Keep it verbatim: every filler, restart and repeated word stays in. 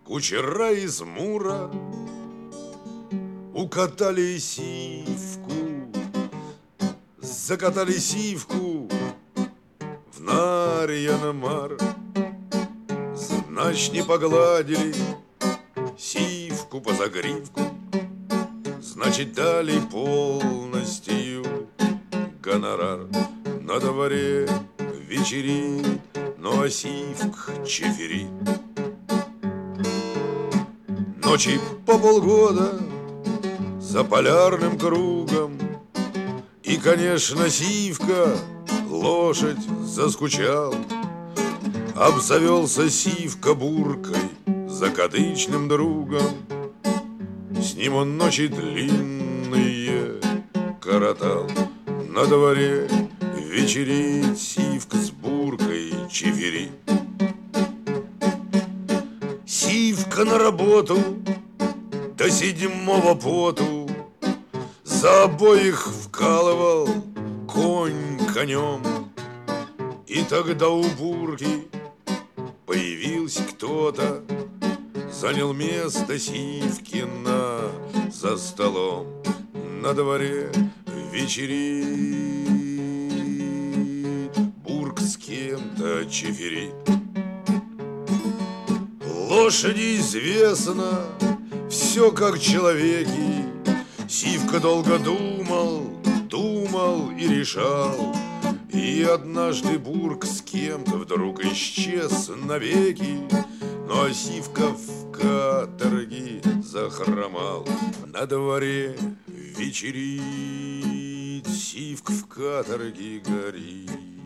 Кучера из Мура укатали сивку, закатали сивку в Нарьян-Мар. Значит, не погладили сивку по загривку, значит, дали полностью гонорар. На дворе вечерит, но а сивк чиферит. Ночи по полгода за полярным кругом, и, конечно, сивка, лошадь, заскучал. Обзавелся сивка буркой, закадычным другом. С ним он ночи длинные коротал. На дворе вечерит, сивка с буркой чиферит. Сивка на работу до седьмого поту, за обоих вкалывал конь конем. И тогда у бурки появился кто-то, занял место Сивкина за столом. На дворе вечерит, бурк с кем-то чиферит. Лошади известно все как человеки. Сивка долго думал, думал и решал. И однажды бурк с кем-то вдруг исчез навеки. Ну а сивка в каторге захромал. На дворе вечерит, сивка в каторге горит.